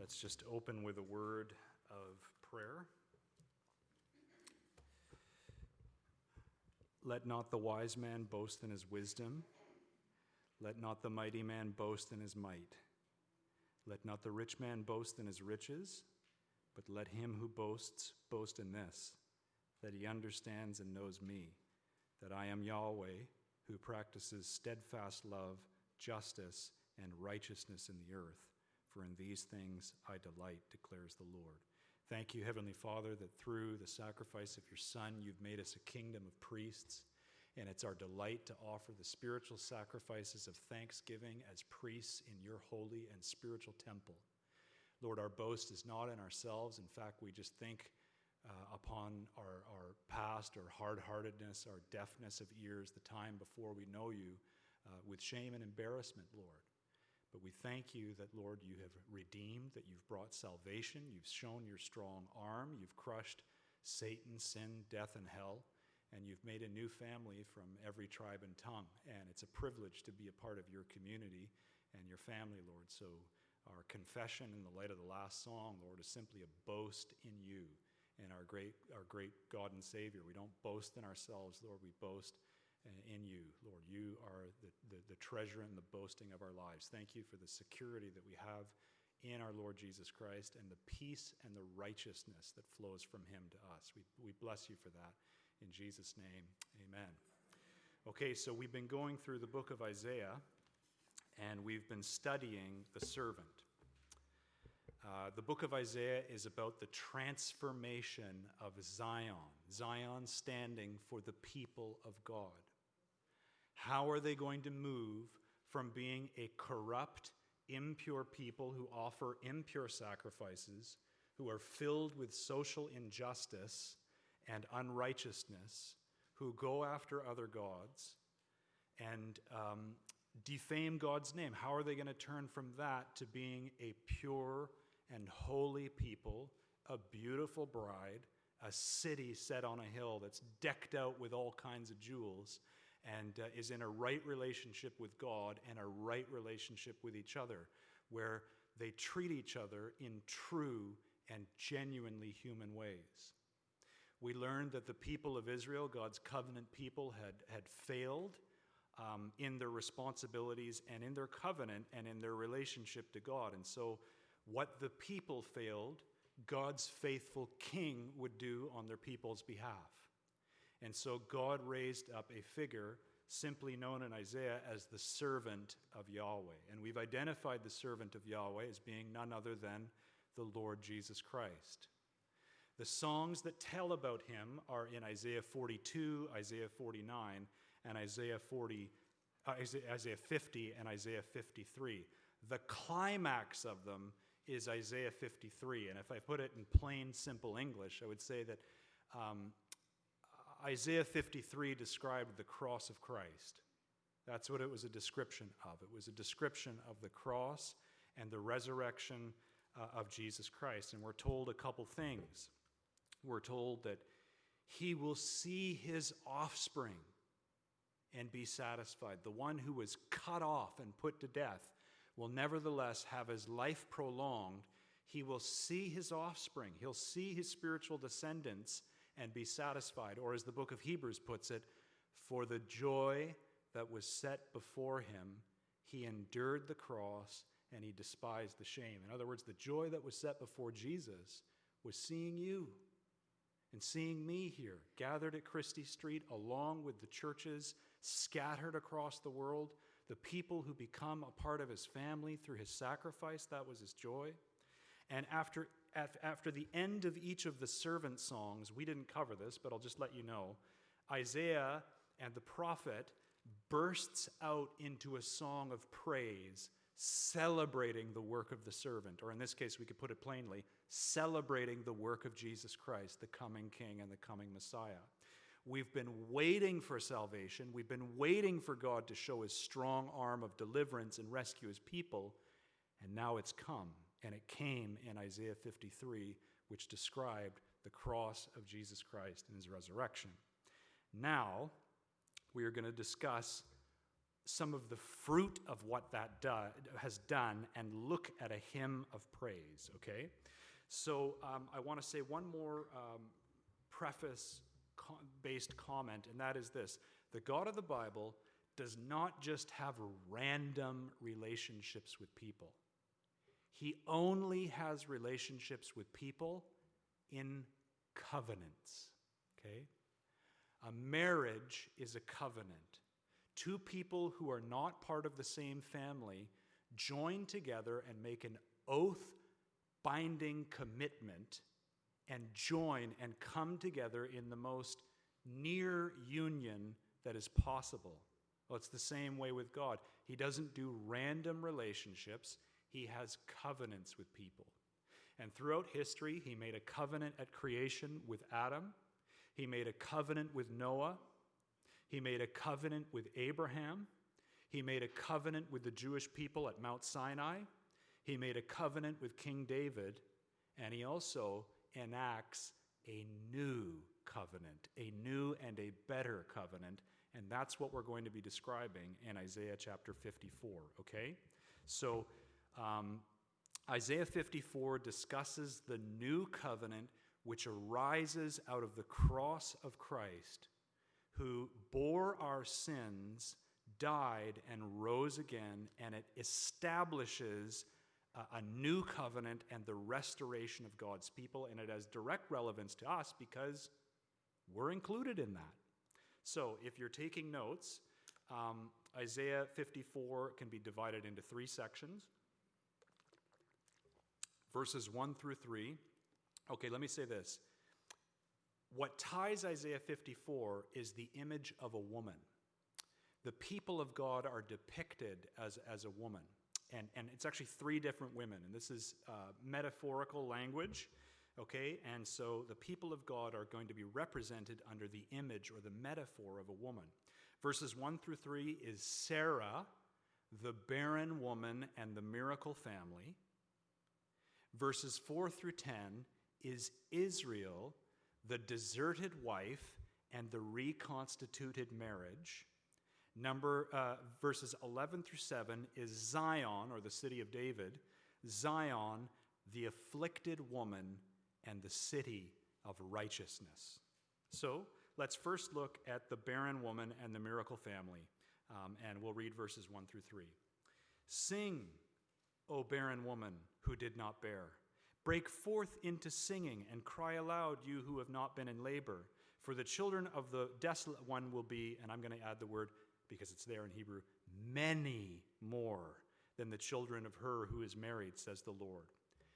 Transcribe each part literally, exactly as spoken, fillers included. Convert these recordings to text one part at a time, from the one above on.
Let's just open with a word of prayer. Let not the wise man boast in his wisdom. Let not the mighty man boast in his might. Let not the rich man boast in his riches, but let him who boasts boast in this, that he understands and knows me, that I am Yahweh, who practices steadfast love, justice, and righteousness in the earth. For in these things I delight, declares the Lord. Thank you, Heavenly Father, that through the sacrifice of your Son, you've made us a kingdom of priests, and it's our delight to offer the spiritual sacrifices of thanksgiving as priests in your holy and spiritual temple. Lord, our boast is not in ourselves. In fact, we just think uh, upon our, our past, our hard-heartedness, our deafness of ears, the time before we know you, uh, with shame and embarrassment, Lord. But we thank you that, Lord, you have redeemed, that you've brought salvation, you've shown your strong arm, you've crushed Satan, sin, death, and hell, and you've made a new family from every tribe and tongue. And it's a privilege to be a part of your community and your family, Lord. So our confession in the light of the last song, Lord, is simply a boast in you and our great, our great God and Savior. We don't boast in ourselves, Lord, we boast in you, Lord. You are the, the, the treasure and the boasting of our lives. Thank you for the security that we have in our Lord Jesus Christ and the peace and the righteousness that flows from him to us. We, we bless you for that. In Jesus' name, amen. Okay, so we've been going through the book of Isaiah, and we've been studying the servant. Uh, the book of Isaiah is about the transformation of Zion, Zion standing for the people of God. How are they going to move from being a corrupt, impure people who offer impure sacrifices, who are filled with social injustice and unrighteousness, who go after other gods and um, defame God's name? How are they going to turn from that to being a pure and holy people, a beautiful bride, a city set on a hill that's decked out with all kinds of jewels, and uh, is in a right relationship with God and a right relationship with each other, where they treat each other in true and genuinely human ways? We learned that the people of Israel, God's covenant people, had, had failed um, in their responsibilities and in their covenant and in their relationship to God. And so what the people failed, God's faithful king would do on their people's behalf. And so God raised up a figure simply known in Isaiah as the servant of Yahweh. And we've identified the servant of Yahweh as being none other than the Lord Jesus Christ. The songs that tell about him are in Isaiah forty-two, Isaiah forty-nine, and Isaiah forty, uh, Isaiah fifty and Isaiah fifty-three. The climax of them is Isaiah fifty-three. And if I put it in plain, simple English, I would say that um, Isaiah fifty-three described the cross of Christ. That's what it was a description of. It was a description of the cross and the resurrection uh, of Jesus Christ. And we're told a couple things. We're told that he will see his offspring and be satisfied. The one who was cut off and put to death will nevertheless have his life prolonged. He will see his offspring. He'll see his spiritual descendants and be satisfied. Or as the book of Hebrews puts it, for the joy that was set before him, he endured the cross and he despised the shame. In other words, the joy that was set before Jesus was seeing you and seeing me here, gathered at Christie Street, along with the churches scattered across the world, the people who become a part of his family through his sacrifice. That was his joy. And after, after the end of each of the servant songs, we didn't cover this, but I'll just let you know, Isaiah and the prophet bursts out into a song of praise, celebrating the work of the servant, or in this case, we could put it plainly, celebrating the work of Jesus Christ, the coming King and the coming Messiah. We've been waiting for salvation. We've been waiting for God to show his strong arm of deliverance and rescue his people, and now it's come. And it came in Isaiah fifty-three, which described the cross of Jesus Christ and his resurrection. Now, we are going to discuss some of the fruit of what that do, has done and look at a hymn of praise, okay? So um, I want to say one more um, preface-based comment, and that is this. The God of the Bible does not just have random relationships with people. He only has relationships with people in covenants, okay? A marriage is a covenant. Two people who are not part of the same family join together and make an oath-binding commitment and join and come together in the most near union that is possible. Well, it's the same way with God. He doesn't do random relationships. He has covenants with people. And throughout history, he made a covenant at creation with Adam. He made a covenant with Noah. He made a covenant with Abraham. He made a covenant with the Jewish people at Mount Sinai. He made a covenant with King David. And he also enacts a new covenant, a new and a better covenant. And that's what we're going to be describing in Isaiah chapter fifty-four, okay? So um, Isaiah fifty-four discusses the new covenant which arises out of the cross of Christ, who bore our sins, died, and rose again, and it establishes a, a new covenant and the restoration of God's people, and it has direct relevance to us because we're included in that. So if you're taking notes, um, Isaiah fifty-four can be divided into three sections. Verses one through three. Okay, let me say this. What ties Isaiah fifty-four is the image of a woman. The people of God are depicted as, as a woman. And, and it's actually three different women. And this is uh, metaphorical language. Okay, and so the people of God are going to be represented under the image or the metaphor of a woman. Verses one through three is Sarah, the barren woman, and the miracle family. Verses four through ten is Israel, the deserted wife, and the reconstituted marriage. Number uh, verses eleven through seven is Zion, or the city of David, Zion, the afflicted woman, and the city of righteousness. So let's first look at the barren woman and the miracle family, um, and we'll read verses one through three. Sing, O barren woman who did not bear. Break forth into singing and cry aloud, you who have not been in labor. For the children of the desolate one will be, and I'm going to add the word because it's there in Hebrew, many more than the children of her who is married, says the Lord.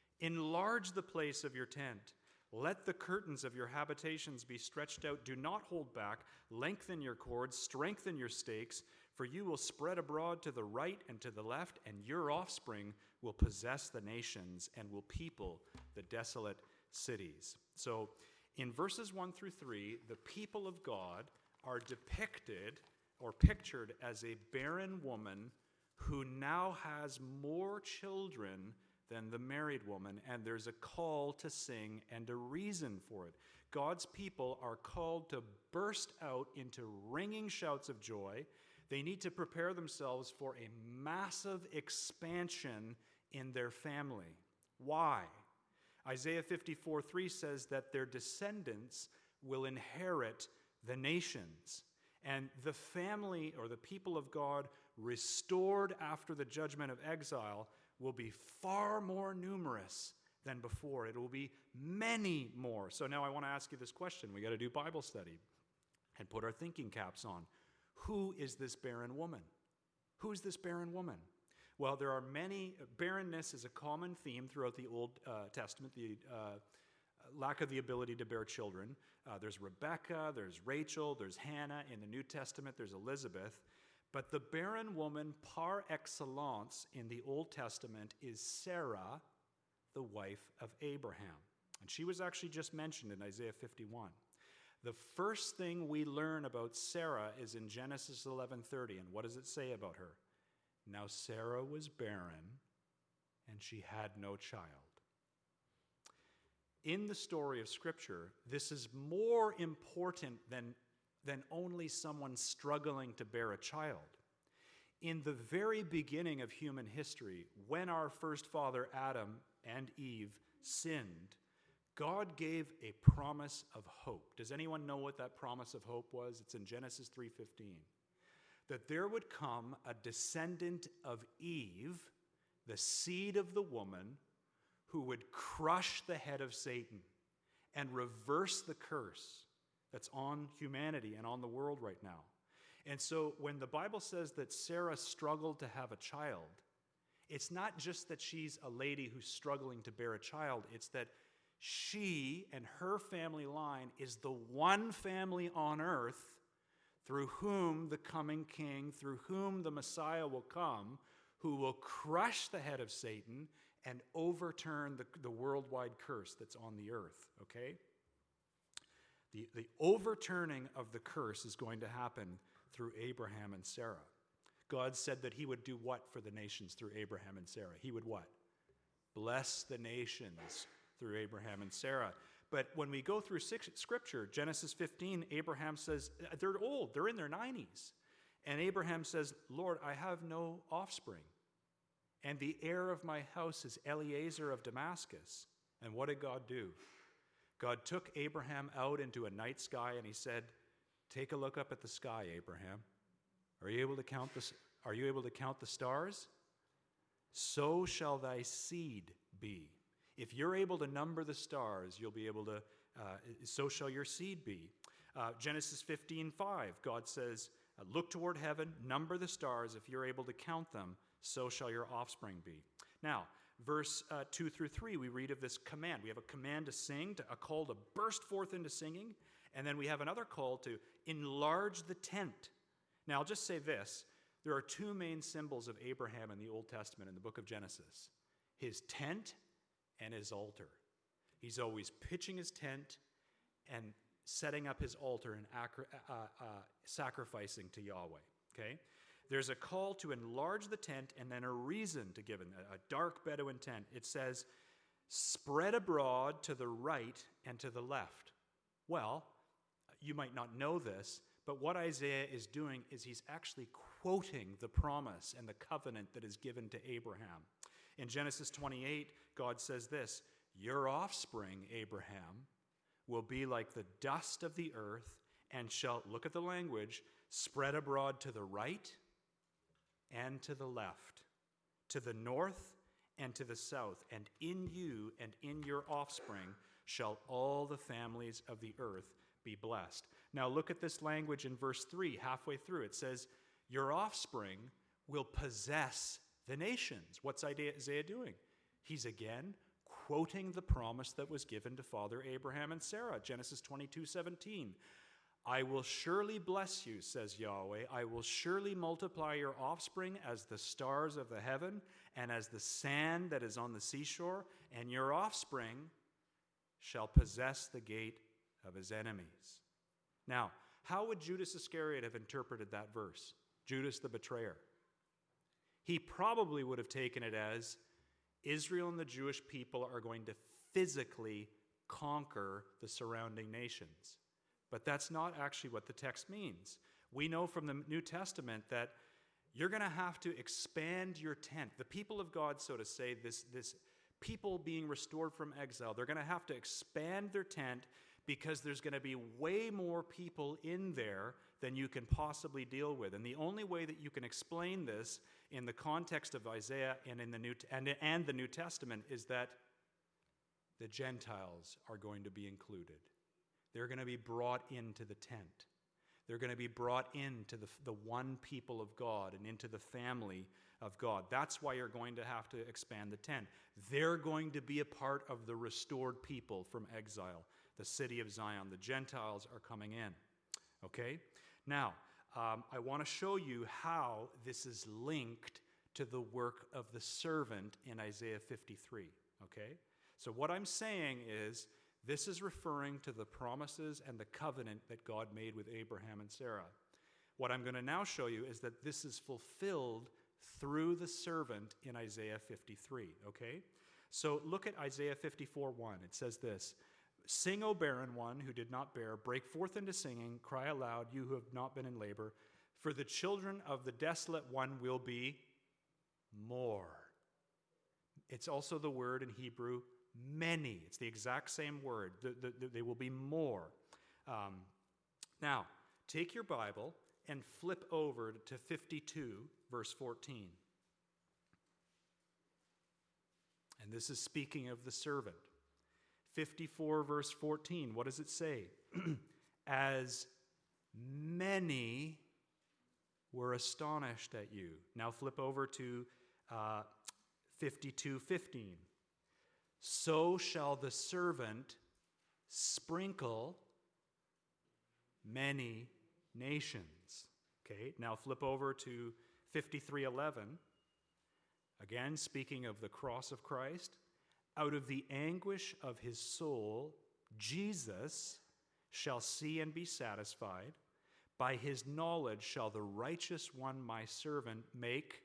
Enlarge the place of your tent. Let the curtains of your habitations be stretched out. Do not hold back. Lengthen your cords. Strengthen your stakes. For you will spread abroad to the right and to the left, and your offspring will possess the nations and will people the desolate cities. So in verses one through three, the people of God are depicted or pictured as a barren woman who now has more children than the married woman, and there's a call to sing and a reason for it. God's people are called to burst out into ringing shouts of joy. They need to prepare themselves for a massive expansion in their family. Why? Isaiah fifty-four three says that their descendants will inherit the nations. And the family or the people of God restored after the judgment of exile will be far more numerous than before. It will be many more. So now I want to ask you this question. We got to do Bible study and put our thinking caps on. Who is this barren woman? Who is this barren woman? Well, there are many. Barrenness is a common theme throughout the Old uh, Testament, the uh, lack of the ability to bear children. Uh, there's Rebekah, there's Rachel, there's Hannah. In the New Testament, there's Elizabeth. But the barren woman par excellence in the Old Testament is Sarah, the wife of Abraham. And she was actually just mentioned in Isaiah fifty-one. The first thing we learn about Sarah is in Genesis eleven thirty. And what does it say about her? Now Sarah was barren, and she had no child. In the story of Scripture, this is more important than, than only someone struggling to bear a child. In the very beginning of human history, when our first father Adam and Eve sinned, God gave a promise of hope. Does anyone know what that promise of hope was? It's in Genesis three fifteen. That there would come a descendant of Eve, the seed of the woman, who would crush the head of Satan and reverse the curse that's on humanity and on the world right now. And so when the Bible says that Sarah struggled to have a child, it's not just that she's a lady who's struggling to bear a child, it's that she and her family line is the one family on earth through whom the coming king, through whom the Messiah will come, who will crush the head of Satan and overturn the, the worldwide curse that's on the earth, okay? The, the overturning of the curse is going to happen through Abraham and Sarah. God said that he would do what for the nations through Abraham and Sarah? He would what? Bless the nations through Abraham and Sarah. But when we go through Scripture, Genesis fifteen, Abraham says, they're old, they're in their nineties. And Abraham says, Lord, I have no offspring. And the heir of my house is Eliezer of Damascus. And what did God do? God took Abraham out into a night sky and he said, take a look up at the sky, Abraham. Are you able to count the, are you able to count the stars? So shall thy seed be. If you're able to number the stars, you'll be able to, uh, so shall your seed be. Uh, Genesis fifteen five, God says, look toward heaven, number the stars. If you're able to count them, so shall your offspring be. Now, verse uh, two through three, we read of this command. We have a command to sing, to, a call to burst forth into singing, and then we have another call to enlarge the tent. Now, I'll just say this. There are two main symbols of Abraham in the Old Testament in the book of Genesis. His tent and his altar. He's always pitching his tent and setting up his altar and acri- uh, uh, sacrificing to Yahweh, okay? There's a call to enlarge the tent and then a reason to give it, a dark Bedouin tent. It says, spread abroad to the right and to the left. Well, you might not know this, but what Isaiah is doing is he's actually quoting the promise and the covenant that is given to Abraham. In Genesis twenty-eight, God says this, your offspring, Abraham, will be like the dust of the earth and shall, look at the language, spread abroad to the right and to the left, to the north and to the south, and in you and in your offspring shall all the families of the earth be blessed. Now look at this language in verse three, halfway through. It says, your offspring will possess the nations. What's Isaiah doing? He's again quoting the promise that was given to Father Abraham and Sarah, Genesis twenty-two seventeen. I will surely bless you, says Yahweh. I will surely multiply your offspring as the stars of the heaven and as the sand that is on the seashore, and your offspring shall possess the gate of his enemies. Now, how would Judas Iscariot have interpreted that verse? Judas the betrayer. He probably would have taken it as Israel and the Jewish people are going to physically conquer the surrounding nations. But that's not actually what the text means. We know from the New Testament that you're going to have to expand your tent. The people of God, so to say, this, this people being restored from exile, they're going to have to expand their tent because there's going to be way more people in there than you can possibly deal with. And the only way that you can explain this in the context of Isaiah and in the New and, and the New Testament is that the Gentiles are going to be included. They're going to be brought into the tent. They're going to be brought into the, the one people of God and into the family of God. That's why you're going to have to expand the tent. They're going to be a part of the restored people from exile, the city of Zion. The Gentiles are coming in. Okay? Now, um, I want to show you how this is linked to the work of the servant in Isaiah fifty-three. Okay? So what I'm saying is, this is referring to the promises and the covenant that God made with Abraham and Sarah. What I'm going to now show you is that this is fulfilled through the servant in Isaiah fifty-three, okay? So look at Isaiah fifty-four one. It says this, sing, O barren one who did not bear, break forth into singing, cry aloud, you who have not been in labor. For the children of the desolate one will be more. It's also the word in Hebrew, many. It's the exact same word. The, the, the, they will be more. Um, now, take your Bible and flip over to fifty-two, verse fourteen. And this is speaking of the servant. fifty-four, verse fourteen, what does it say? As many were astonished at you. Now flip over to uh, fifty-two, fifteen. So shall the servant sprinkle many nations. Okay, now flip over to fifty-three, eleven. Again, speaking of the cross of Christ. Out of the anguish of his soul, Jesus shall see and be satisfied. By his knowledge shall the righteous one, my servant, make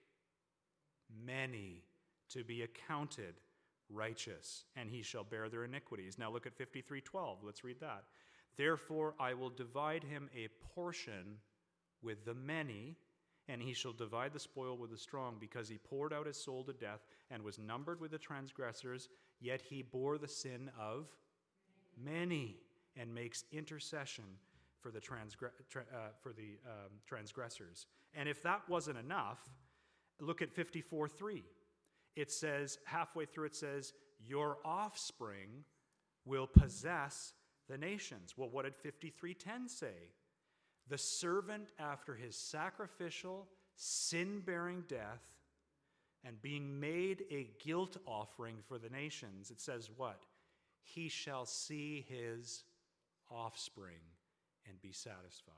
many to be accounted righteous, and he shall bear their iniquities. Now look at fifty-three, twelve. Let's read that. Therefore I will divide him a portion with the many, and he shall divide the spoil with the strong, because he poured out his soul to death and was numbered with the transgressors, yet he bore the sin of many and makes intercession for the, transgre- tra- uh, for the um, transgressors. And if that wasn't enough, look at fifty-four, three. It says, halfway through it says, your offspring will possess the nations. Well, what did fifty-three, ten say? The servant, after his sacrificial, sin-bearing death and being made a guilt offering for the nations, it says what? He shall see his offspring and be satisfied.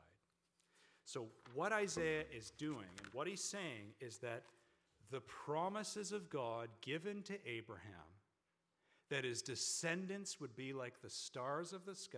So what Isaiah is doing and what he's saying is that the promises of God given to Abraham, that his descendants would be like the stars of the sky,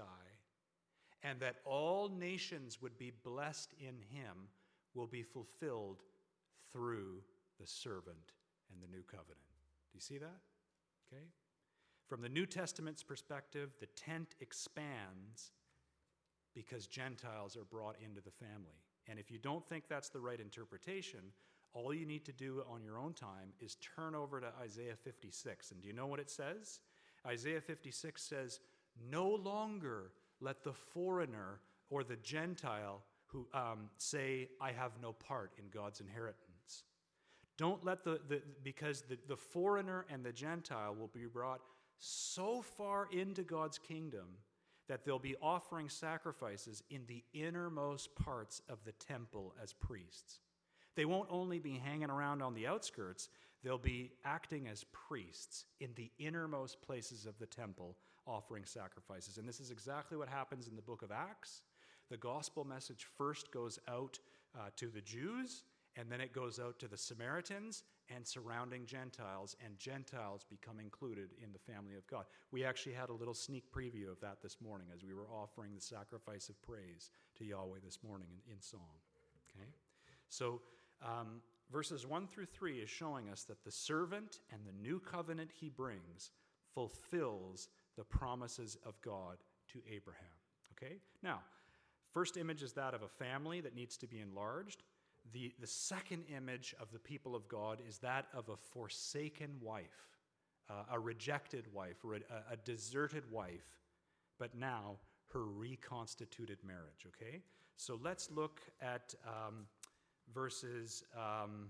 and that all nations would be blessed in him, will be fulfilled through the servant and the new covenant. Do you see that? Okay. From the New Testament's perspective, the tent expands because Gentiles are brought into the family. And if you don't think that's the right interpretation, all you need to do on your own time is turn over to Isaiah fifty-six. And do you know what it says? Isaiah fifty-six says, no longer let the foreigner or the Gentile who um, say, I have no part in God's inheritance. Don't let the, the because the, the foreigner and the Gentile will be brought so far into God's kingdom that they'll be offering sacrifices in the innermost parts of the temple as priests. They won't only be hanging around on the outskirts, they'll be acting as priests in the innermost places of the temple, offering sacrifices. And this is exactly what happens in the book of Acts. The gospel message first goes out uh, to the Jews, and then it goes out to the Samaritans and surrounding Gentiles, and Gentiles become included in the family of God. We actually had a little sneak preview of that this morning as we were offering the sacrifice of praise to Yahweh this morning in, in song. Okay? So um, verses one through three is showing us that the servant and the new covenant he brings fulfills the promises of God to Abraham. Okay? Now, first image is that of a family that needs to be enlarged. The, the second image of the people of God is that of a forsaken wife, uh, a rejected wife, or a, a deserted wife, but now her reconstituted marriage, okay? So let's look at um, verses, um,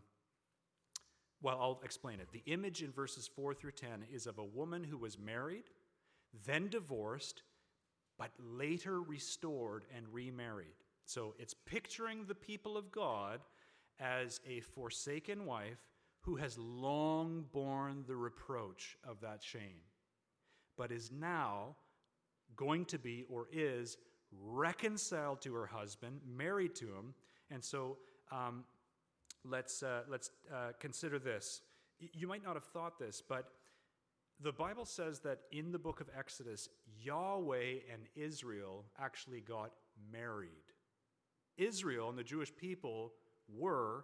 well, I'll explain it. The image in verses four through ten is of a woman who was married, then divorced, but later restored and remarried. So it's picturing the people of God as a forsaken wife who has long borne the reproach of that shame, but is now going to be or is reconciled to her husband, married to him. And so um, let's, uh, let's uh, consider this. You might not have thought this, but the Bible says that in the book of Exodus, Yahweh and Israel actually got married. Israel and the Jewish people were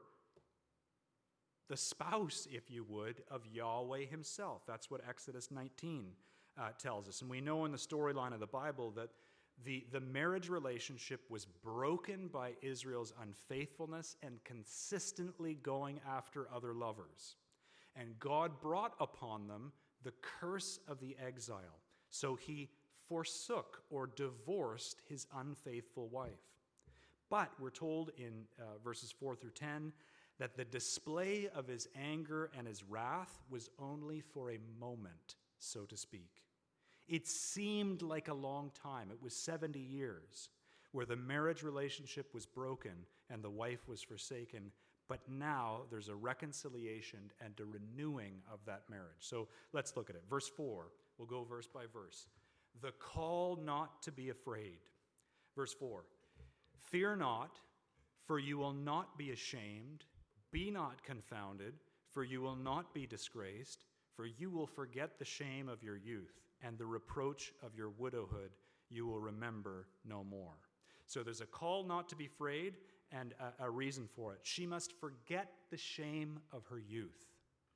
the spouse, if you would, of Yahweh himself. That's what Exodus nineteen uh, tells us. And we know in the storyline of the Bible that The, the marriage relationship was broken by Israel's unfaithfulness and consistently going after other lovers. And God brought upon them the curse of the exile. So he forsook or divorced his unfaithful wife. But we're told in uh, verses four through ten that the display of his anger and his wrath was only for a moment, so to speak. It seemed like a long time. It was seventy years where the marriage relationship was broken and the wife was forsaken. But now there's a reconciliation and a renewing of that marriage. So let's look at it. Verse four, we'll go verse by verse. The call not to be afraid. Verse four, fear not, for you will not be ashamed. Be not confounded, for you will not be disgraced, for you will forget the shame of your youth, and the reproach of your widowhood you will remember no more. So there's a call not to be afraid and a, a reason for it. She must forget the shame of her youth.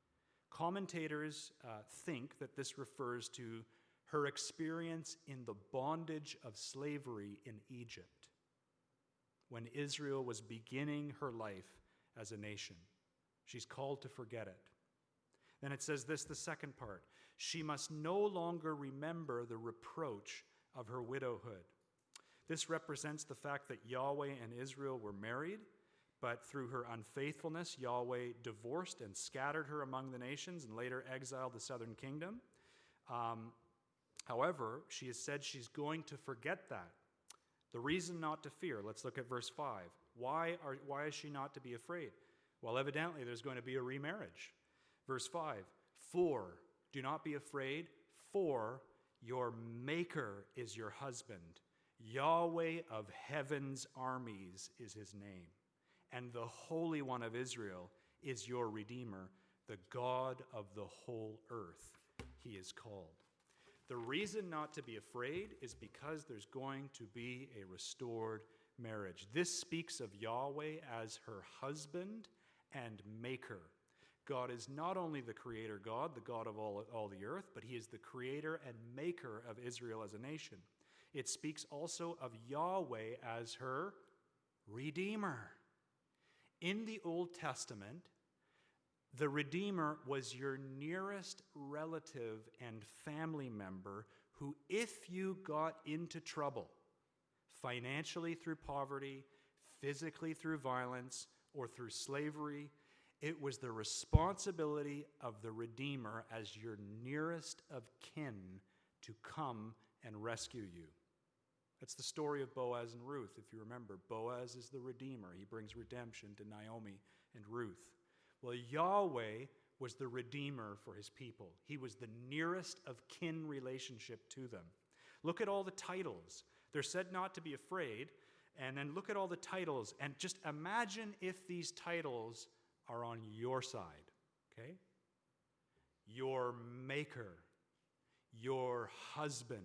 Commentators uh, think that this refers to her experience in the bondage of slavery in Egypt, when Israel was beginning her life as a nation. She's called to forget it. Then it says this, the second part. She must no longer remember the reproach of her widowhood. This represents the fact that Yahweh and Israel were married, but through her unfaithfulness, Yahweh divorced and scattered her among the nations and later exiled the southern kingdom. Um, however, she has said she's going to forget that. The reason not to fear, let's look at verse five. Why, are, why is she not to be afraid? Well, evidently there's going to be a remarriage. Verse five, for, do not be afraid, for your Maker is your husband. Yahweh of heaven's armies is his name. And the Holy One of Israel is your Redeemer, the God of the whole earth, he is called. The reason not to be afraid is because there's going to be a restored marriage. This speaks of Yahweh as her husband and maker. God is not only the creator God, the God of all, all the earth, but he is the creator and maker of Israel as a nation. It speaks also of Yahweh as her Redeemer. In the Old Testament, the Redeemer was your nearest relative and family member who, if you got into trouble, financially through poverty, physically through violence, or through slavery, it was the responsibility of the Redeemer as your nearest of kin to come and rescue you. That's the story of Boaz and Ruth. If you remember, Boaz is the Redeemer. He brings redemption to Naomi and Ruth. Well, Yahweh was the Redeemer for his people. He was the nearest of kin relationship to them. Look at all the titles. They're said not to be afraid, and then look at all the titles, and just imagine if these titles are on your side, okay? Your Maker, your husband,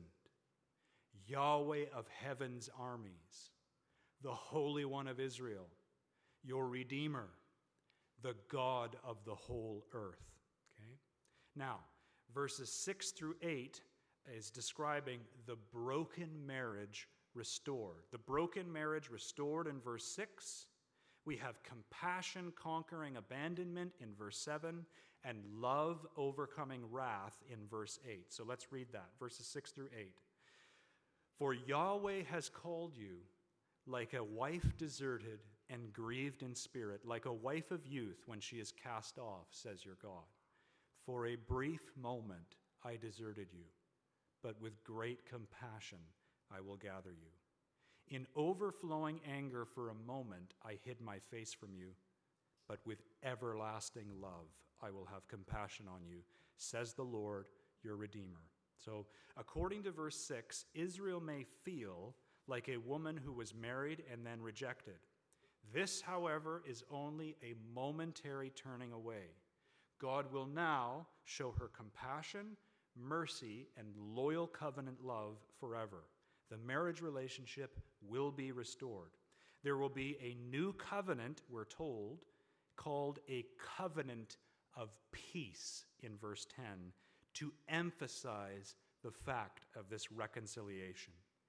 Yahweh of heaven's armies, the Holy One of Israel, your Redeemer, the God of the whole earth, okay? Now, verses six through eight is describing the broken marriage restored. The broken marriage restored in verse six. We have compassion conquering abandonment in verse seven, and love overcoming wrath in verse eight. So let's read that, verses six through eight. For Yahweh has called you like a wife deserted and grieved in spirit, like a wife of youth when she is cast off, says your God. For a brief moment I deserted you, but with great compassion I will gather you. In overflowing anger for a moment I hid my face from you, but with everlasting love I will have compassion on you, says the Lord, your Redeemer. So, according to verse six, Israel may feel like a woman who was married and then rejected. This, however, is only a momentary turning away. God will now show her compassion, mercy, and loyal covenant love forever. The marriage relationship will be restored. There will be a new covenant, we're told, called a covenant of peace in verse ten, to emphasize the fact of this reconciliation.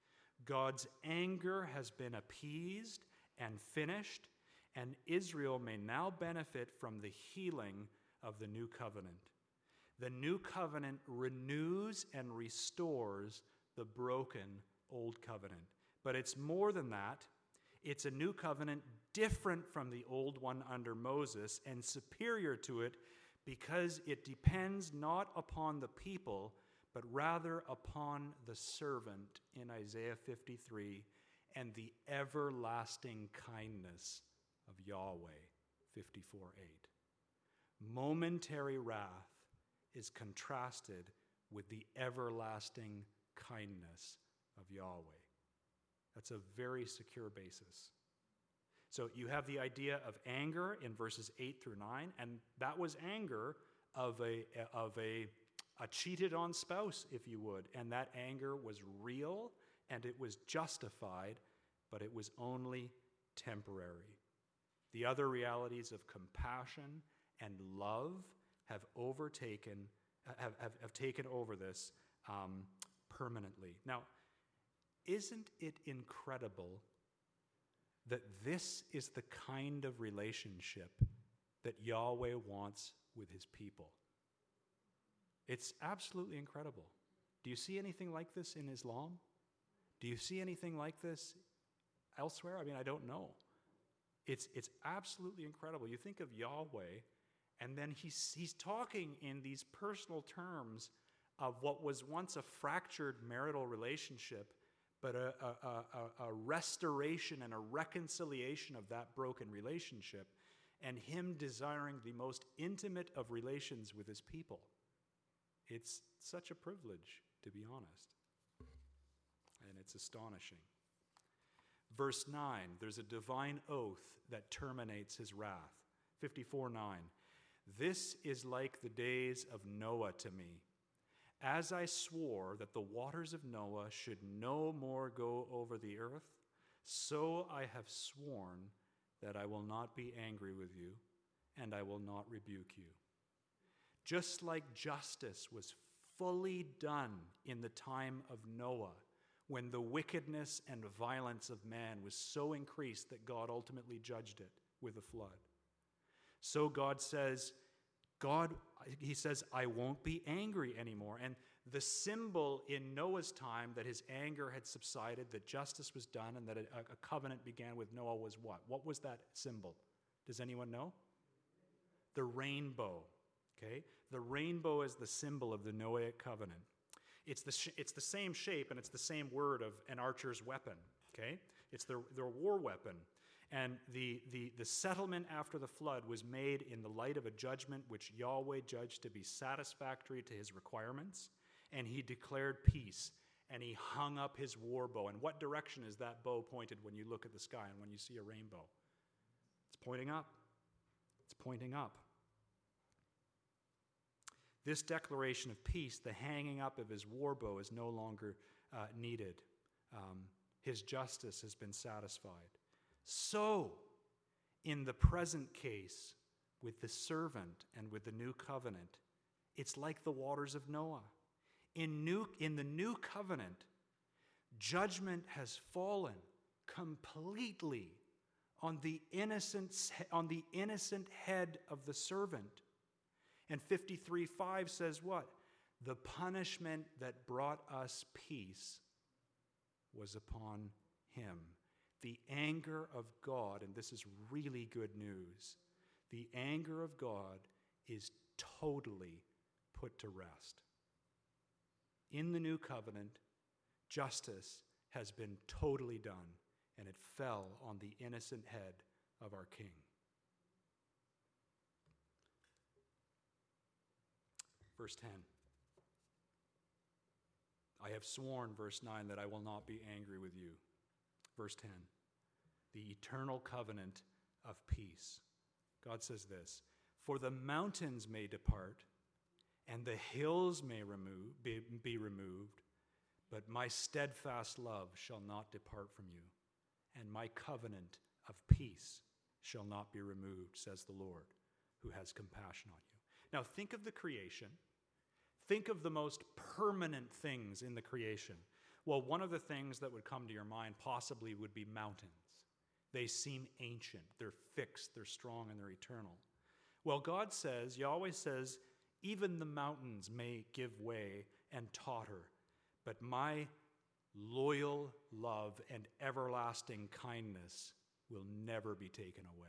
God's anger has been appeased and finished, and Israel may now benefit from the healing of the new covenant. The new covenant renews and restores the broken old covenant. But it's more than that. It's a new covenant different from the old one under Moses and superior to it because it depends not upon the people, but rather upon the servant in Isaiah fifty-three and the everlasting kindness of Yahweh, fifty-four eight. Momentary wrath is contrasted with the everlasting kindness of Yahweh. That's a very secure basis. So you have the idea of anger in verses eight through nine, and that was anger of a, of a, a cheated on spouse, if you would, and that anger was real and it was justified, but it was only temporary. The other realities of compassion and love have overtaken, have, have, have taken over this um, permanently. Now, isn't it incredible that this is the kind of relationship that Yahweh wants with his people? It's absolutely incredible. Do you see anything like this in Islam? Do you see anything like this elsewhere? I mean, I don't know. It's, it's absolutely incredible. You think of Yahweh, and then he's, he's talking in these personal terms of what was once a fractured marital relationship, but a, a, a, a restoration and a reconciliation of that broken relationship, and him desiring the most intimate of relations with his people. It's such a privilege, to be honest. And it's astonishing. Verse nine, there's a divine oath that terminates his wrath. fifty-four nine, this is like the days of Noah to me. As I swore that the waters of Noah should no more go over the earth, so I have sworn that I will not be angry with you, and I will not rebuke you. Just like justice was fully done in the time of Noah, when the wickedness and violence of man was so increased that God ultimately judged it with a flood. So God says, God, he says, I won't be angry anymore. And the symbol in Noah's time that his anger had subsided, that justice was done, and that a, a covenant began with Noah was what? What was that symbol? Does anyone know? The rainbow. Okay? The rainbow is the symbol of the Noahic covenant. It's the, sh- it's the same shape, and it's the same word of an archer's weapon. Okay? It's their, their war weapon. And the, the, the settlement after the flood was made in the light of a judgment which Yahweh judged to be satisfactory to his requirements, and he declared peace, and he hung up his war bow. And what direction is that bow pointed when you look at the sky and when you see a rainbow? It's pointing up. It's pointing up. This declaration of peace, the hanging up of his war bow, is no longer uh, needed. Um, his justice has been satisfied. So, in the present case, with the servant and with the new covenant, it's like the waters of Noah. In, new, in the new covenant, judgment has fallen completely on the innocent, on the innocent head of the servant. And fifty-three five says what? The punishment that brought us peace was upon him. The anger of God, and this is really good news, the anger of God is totally put to rest. In the new covenant, justice has been totally done, and it fell on the innocent head of our King. Verse ten. I have sworn, verse nine, that I will not be angry with you. Verse ten. The eternal covenant of peace. God says this, for the mountains may depart, and the hills may remove, be, be removed, but my steadfast love shall not depart from you, and my covenant of peace shall not be removed, says the Lord, who has compassion on you. Now think of the creation. Think of the most permanent things in the creation. Well, one of the things that would come to your mind possibly would be mountains. They seem ancient, they're fixed, they're strong, and they're eternal. Well, God says, Yahweh says, even the mountains may give way and totter, but my loyal love and everlasting kindness will never be taken away.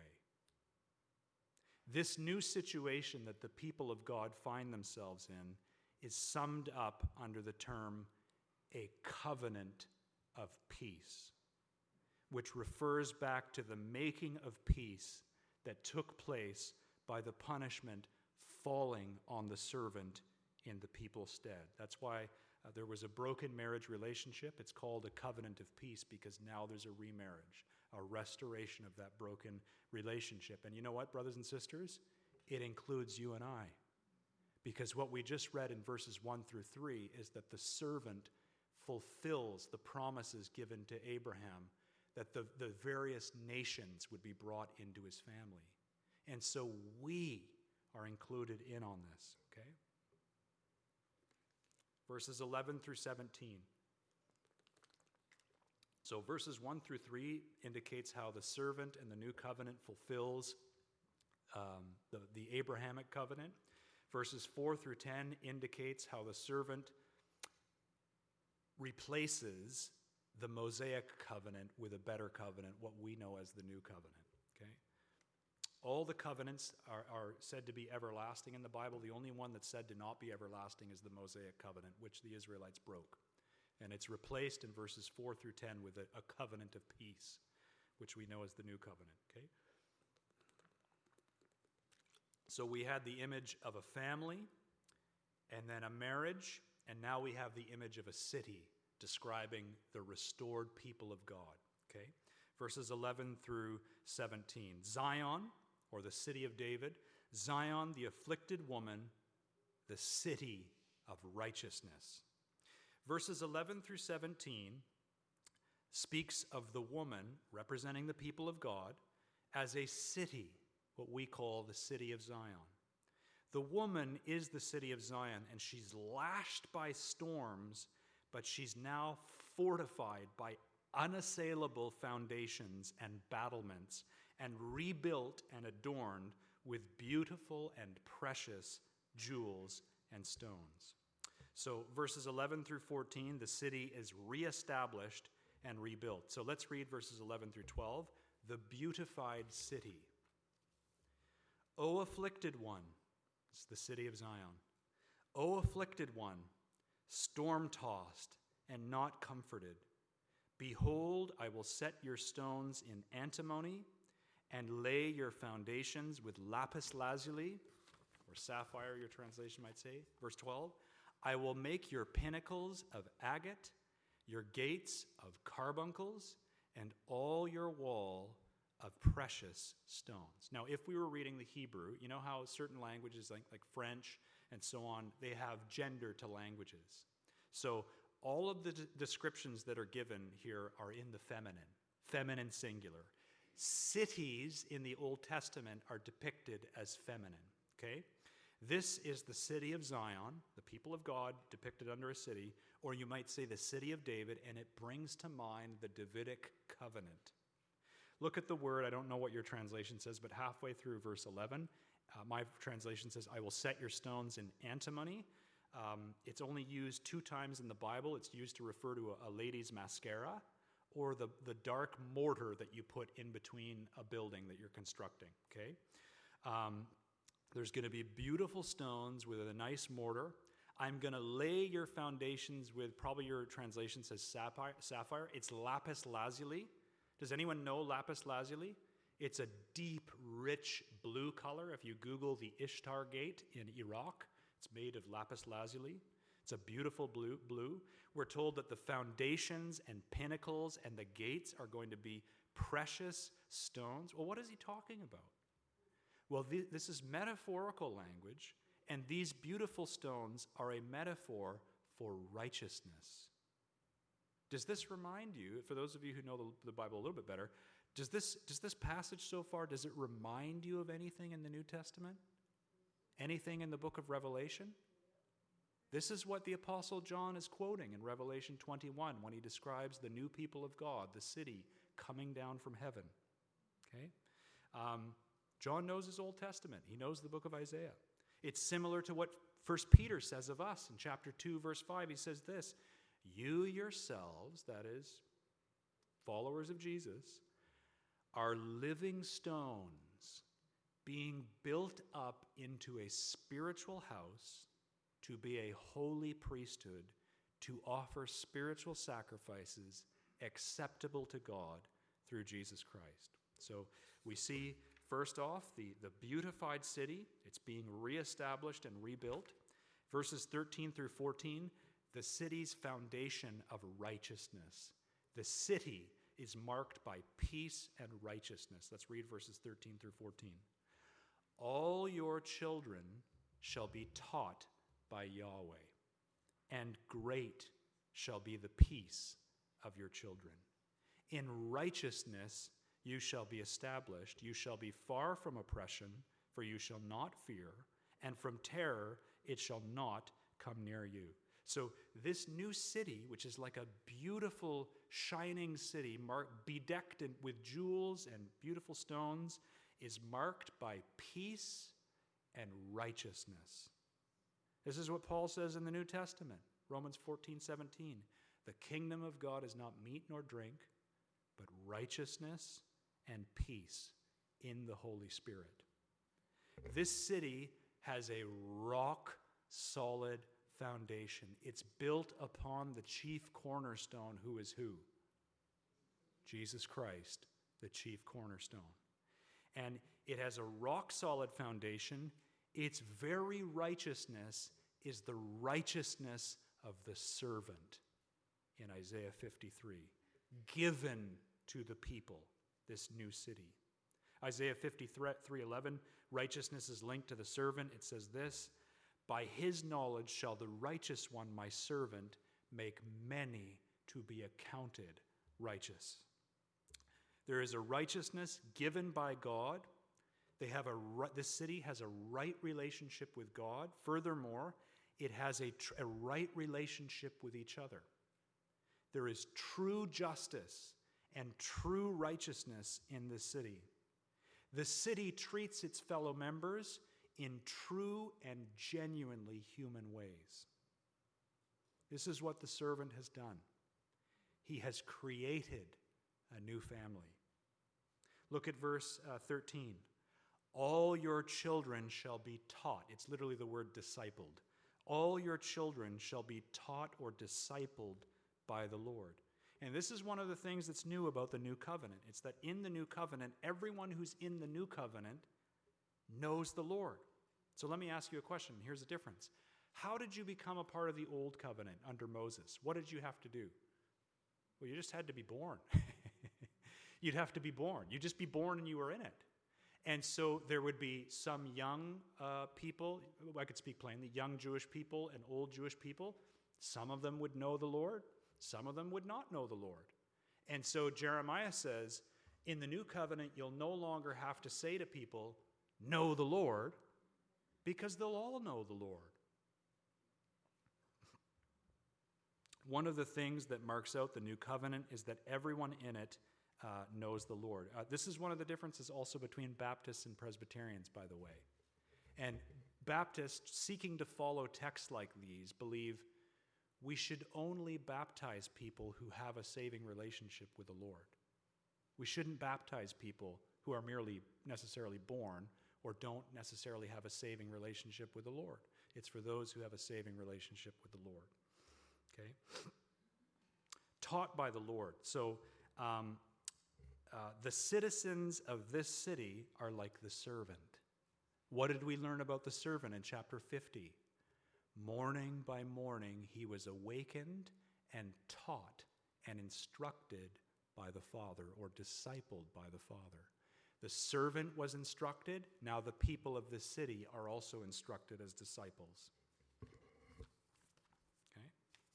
This new situation that the people of God find themselves in is summed up under the term a covenant of peace, which refers back to the making of peace that took place by the punishment falling on the servant in the people's stead. That's why uh, there was a broken marriage relationship. It's called a covenant of peace because now there's a remarriage, a restoration of that broken relationship. And you know what, brothers and sisters? It includes you and I. Because what we just read in verses one through three is that the servant fulfills the promises given to Abraham that the, the various nations would be brought into his family. And so we are included in on this, okay? Verses eleven through seventeen. So verses one through three indicates how the servant in the new covenant fulfills um, the, the Abrahamic covenant. Verses four through ten indicates how the servant replaces the Mosaic covenant with a better covenant, what we know as the new covenant, okay? All the covenants are, are said to be everlasting in the Bible. The only one that's said to not be everlasting is the Mosaic covenant, which the Israelites broke. And it's replaced in verses four through ten with a, a covenant of peace, which we know as the new covenant, okay? So we had the image of a family, and then a marriage, and now we have the image of a city describing the restored people of God, okay? Verses eleven through seventeen. Zion, or the city of David, Zion, the afflicted woman, the city of righteousness. Verses eleven through seventeen speaks of the woman representing the people of God as a city, what we call the city of Zion. The woman is the city of Zion, and she's lashed by storms, but she's now fortified by unassailable foundations and battlements, and rebuilt and adorned with beautiful and precious jewels and stones. So verses eleven through fourteen, the city is reestablished and rebuilt. So let's read verses eleven through twelve. The beautified city. O afflicted one, it's the city of Zion. O afflicted one, storm-tossed and not comforted. Behold, I will set your stones in antimony and lay your foundations with lapis lazuli, or sapphire, your translation might say. Verse twelve, I will make your pinnacles of agate, your gates of carbuncles, and all your wall of precious stones. Now, if we were reading the Hebrew, you know how certain languages like, like French and so on, they have gender to languages. So all of the d- descriptions that are given here are in the feminine, feminine singular. Cities in the Old Testament are depicted as feminine, okay? This is the city of Zion, the people of God depicted under a city, or you might say the city of David, and it brings to mind the Davidic covenant. Look at the word, I don't know what your translation says, but halfway through verse eleven, uh, my translation says, I will set your stones in antimony. Um, it's only used two times in the Bible. It's used to refer to a, a lady's mascara, or the, the dark mortar that you put in between a building that you're constructing, okay? Um, there's going to be beautiful stones with a nice mortar. I'm going to lay your foundations with, probably your translation says sapphire. sapphire. It's lapis lazuli. Does anyone know lapis lazuli? It's a deep, rich blue color. If you Google the Ishtar Gate in Iraq, it's made of lapis lazuli. It's a beautiful blue. blue. We're told that the foundations and pinnacles and the gates are going to be precious stones. Well, what is he talking about? Well, th- this is metaphorical language, and these beautiful stones are a metaphor for righteousness. Does this remind you, for those of you who know the, the Bible a little bit better, does this, does this passage so far, does it remind you of anything in the New Testament? Anything in the book of Revelation? This is what the Apostle John is quoting in Revelation twenty-one when he describes the new people of God, the city coming down from heaven. Okay? Um, John knows his Old Testament. He knows the book of Isaiah. It's similar to what First Peter says of us in chapter two, verse five. He says this, you yourselves, that is, followers of Jesus, are living stones being built up into a spiritual house to be a holy priesthood, to offer spiritual sacrifices acceptable to God through Jesus Christ. So we see, first off, the, the beautified city. It's being reestablished and rebuilt. Verses thirteen through fourteen, the city's foundation of righteousness. The city is marked by peace and righteousness. Let's read verses thirteen through fourteen. All your children shall be taught by Yahweh, and great shall be the peace of your children. In righteousness you shall be established. You shall be far from oppression, for you shall not fear, and from terror it shall not come near you. So this new city, which is like a beautiful, shining city, marked, bedecked in, with jewels and beautiful stones, is marked by peace and righteousness. This is what Paul says in the New Testament, Romans fourteen seventeen. The kingdom of God is not meat nor drink, but righteousness and peace in the Holy Spirit. This city has a rock-solid foundation. It's built upon the chief cornerstone, who is who? Jesus Christ, the chief cornerstone. And it has a rock-solid foundation. Its very righteousness is the righteousness of the servant in Isaiah fifty-three, given to the people, this new city. Isaiah fifty-three eleven, righteousness is linked to the servant. It says this, by his knowledge shall the righteous one, my servant, make many to be accounted righteous. There is a righteousness given by God. They have a, this city has a right relationship with God. Furthermore, it has a, tr- a right relationship with each other. There is true justice and true righteousness in this city. The city treats its fellow members in true and genuinely human ways. This is what the servant has done. He has created a new family. Look at verse uh, thirteen. All your children shall be taught. It's literally the word discipled. All your children shall be taught or discipled by the Lord. And this is one of the things that's new about the new covenant. It's that in the new covenant, everyone who's in the new covenant knows the Lord. So let me ask you a question. Here's the difference. How did you become a part of the old covenant under Moses? What did you have to do? Well, you just had to be born. You'd have to be born. You'd just be born and you were in it. And so there would be some young uh, people, I could speak plainly, young Jewish people and old Jewish people. Some of them would know the Lord. Some of them would not know the Lord. And so Jeremiah says, in the new covenant, you'll no longer have to say to people, know the Lord, because they'll all know the Lord. One of the things that marks out the new covenant is that everyone in it uh, knows the Lord. Uh, this is one of the differences also between Baptists and Presbyterians, by the way. And Baptists, seeking to follow texts like these, believe we should only baptize people who have a saving relationship with the Lord. We shouldn't baptize people who are merely necessarily born or don't necessarily have a saving relationship with the Lord. It's for those who have a saving relationship with the Lord. Okay? Taught by the Lord. So um, uh, the citizens of this city are like the servant. What did we learn about the servant in chapter fifty? Morning by morning, he was awakened and taught and instructed by the Father, or discipled by the Father. The servant was instructed. Now the people of the city are also instructed as disciples. Okay?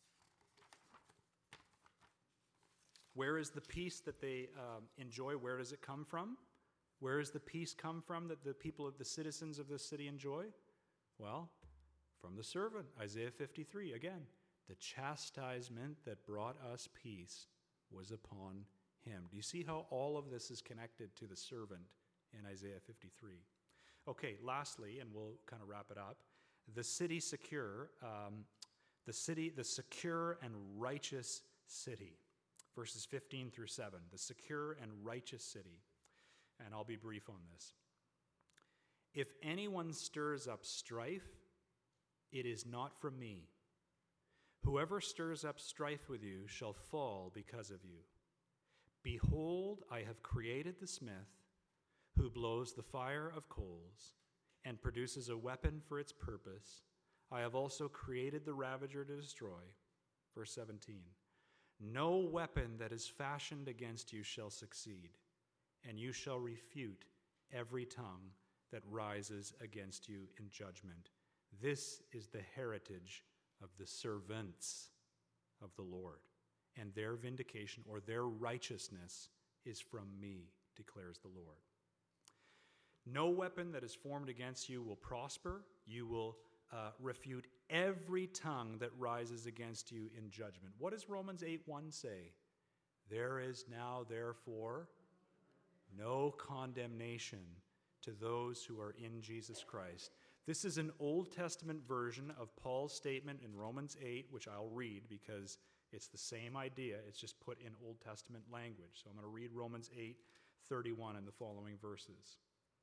Where is the peace that they um, enjoy? Where does it come from? Where does the peace come from that the people of the citizens of this city enjoy? Well, From the servant, Isaiah fifty-three, again, the chastisement that brought us peace was upon him. Do you see how all of this is connected to the servant in Isaiah fifty-three? Okay, lastly, and we'll kind of wrap it up, the city secure, um, the city, the secure and righteous city. Verses fifteen through seven, the secure and righteous city. And I'll be brief on this. If anyone stirs up strife, it is not from me. Whoever stirs up strife with you shall fall because of you. Behold, I have created the smith who blows the fire of coals and produces a weapon for its purpose. I have also created the ravager to destroy. Verse seventeen. No weapon that is fashioned against you shall succeed, and you shall refute every tongue that rises against you in judgment. This is the heritage of the servants of the Lord, and their vindication or their righteousness is from me, declares the Lord. No weapon that is formed against you will prosper. You will uh, refute every tongue that rises against you in judgment. What does Romans eight one say? There is now, therefore, no condemnation to those who are in Jesus Christ. This is an Old Testament version of Paul's statement in Romans eight, which I'll read because it's the same idea. It's just put in Old Testament language. So I'm going to read Romans eight thirty-one and the following verses.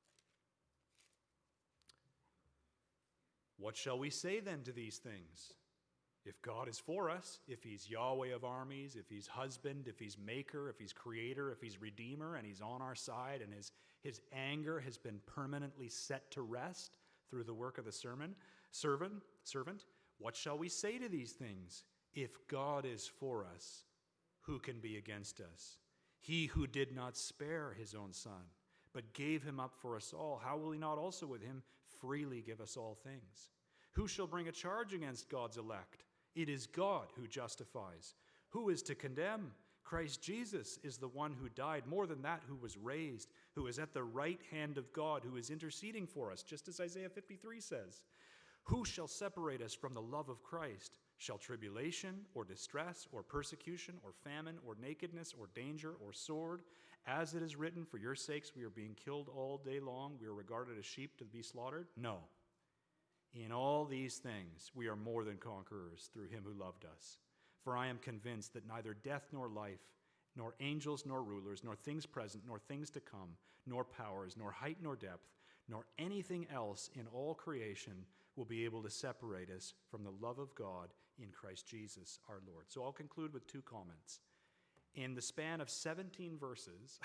What shall we say then to these things? If God is for us, if he's Yahweh of armies, if he's husband, if he's maker, if he's creator, if he's redeemer, and he's on our side, and his, his anger has been permanently set to rest through the work of the sermon, servant, servant, what shall we say to these things? If God is for us, who can be against us? He who did not spare his own son, but gave him up for us all, how will he not also with him freely give us all things? Who shall bring a charge against God's elect? It is God who justifies. Who is to condemn? Christ Jesus is the one who died, more than that, who was raised, who is at the right hand of God, who is interceding for us, just as Isaiah fifty-three says. Who shall separate us from the love of Christ? Shall tribulation, or distress, or persecution, or famine, or nakedness, or danger, or sword? As it is written, for your sakes we are being killed all day long. We are regarded as sheep to be slaughtered. No. In all these things we are more than conquerors through him who loved us. For I am convinced that neither death nor life, nor angels nor rulers, nor things present, nor things to come, nor powers, nor height nor depth, nor anything else in all creation will be able to separate us from the love of God in Christ Jesus our Lord. So I'll conclude with two comments. In the span of seventeen verses,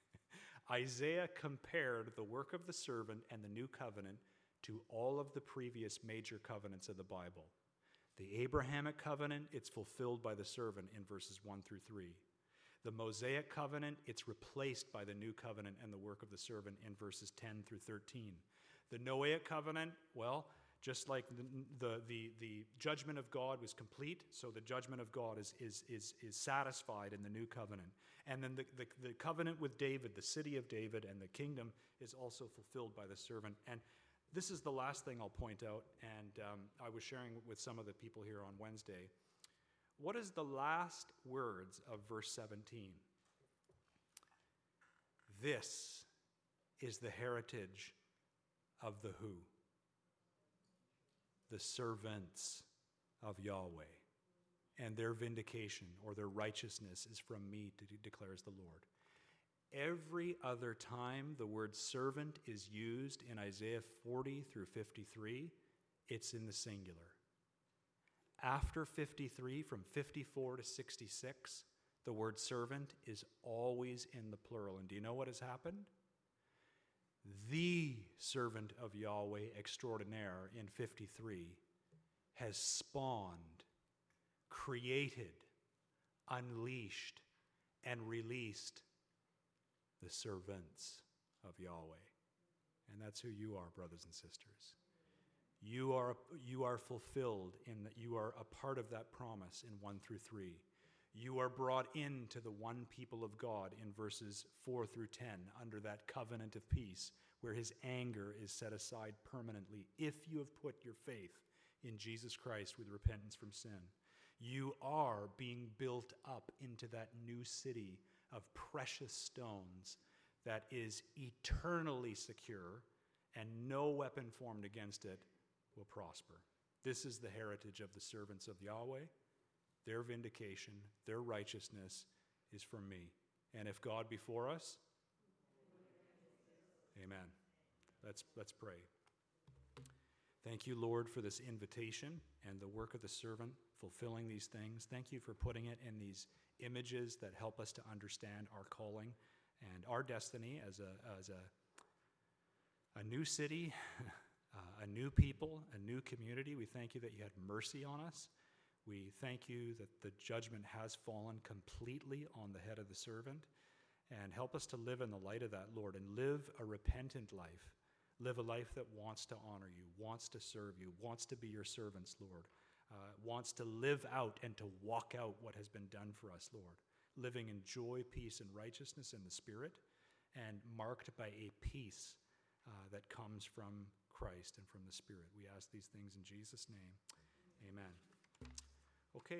Isaiah compared the work of the servant and the new covenant to all of the previous major covenants of the Bible. The Abrahamic covenant, it's fulfilled by the servant in verses one through three. The Mosaic covenant, it's replaced by the new covenant and the work of the servant in verses ten through thirteen. The Noahic covenant, well, just like the, the, the, the judgment of God was complete, so the judgment of God is, is, is, is satisfied in the new covenant. And then the, the, the covenant with David, the city of David, and the kingdom is also fulfilled by the servant. And this is the last thing I'll point out, and um, I was sharing with some of the people here on Wednesday. What is the last words of verse seventeen? This is the heritage of the who? The servants of Yahweh, and their vindication or their righteousness is from me, declares the Lord. Every other time the word servant is used in Isaiah forty through fifty-three, it's in the singular. After fifty-three, from fifty-four to sixty-six, the word servant is always in the plural. And do you know what has happened? The servant of Yahweh extraordinaire in fifty-three has spawned, created, unleashed, and released the servants of Yahweh. And that's who you are, brothers and sisters. You are, you are fulfilled in that you are a part of that promise in one through three. You are brought into the one people of God in verses four through ten under that covenant of peace where his anger is set aside permanently if you have put your faith in Jesus Christ with repentance from sin. You are being built up into that new city of precious stones that is eternally secure, and no weapon formed against it will prosper. This is the heritage of the servants of Yahweh. Their vindication, their righteousness is from me. And if God be for us, amen. Let's, let's pray. Thank you, Lord, for this invitation and the work of the servant fulfilling these things. Thank you for putting it in these images that help us to understand our calling and our destiny as a, as a, a new city, uh, a new people, a new community. We thank you that you had mercy on us. We thank you that the judgment has fallen completely on the head of the servant. And help us to live in the light of that, Lord, and live a repentant life. Live a life that wants to honor you, wants to serve you, wants to be your servants, Lord. Uh, wants to live out and to walk out what has been done for us, Lord. Living in joy, peace, and righteousness in the Spirit, and marked by a peace uh, that comes from Christ and from the Spirit. We ask these things in Jesus' name. Amen. Okay.